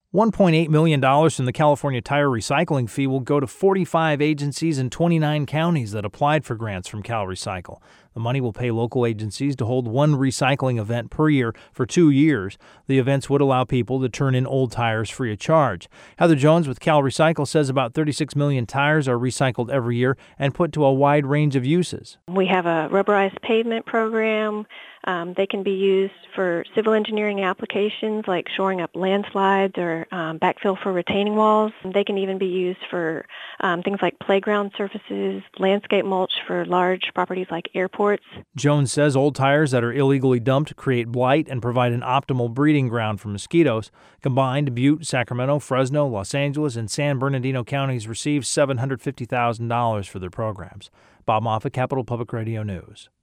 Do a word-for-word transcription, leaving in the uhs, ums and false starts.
one point eight million dollars from the California Tire Recycling Fee will go to forty-five agencies in twenty-nine counties that applied for grants from CalRecycle. The money will pay local agencies to hold one recycling event per year for two years. The events would allow people to turn in old tires free of charge. Heather Jones with CalRecycle says about thirty-six million tires are recycled every year and put to a wide range of uses. We have a rubberized pavement program. Um, they can be used for civil engineering applications like shoring up landslides or um, backfill for retaining walls. They can even be used for um, things like playground surfaces, landscape mulch for large properties like airports. Jones says old tires that are illegally dumped create blight and provide an optimal breeding ground for mosquitoes. Combined, Butte, Sacramento, Fresno, Los Angeles, and San Bernardino counties received seven hundred fifty thousand dollars for their programs. Bob Moffett, Capital Public Radio News.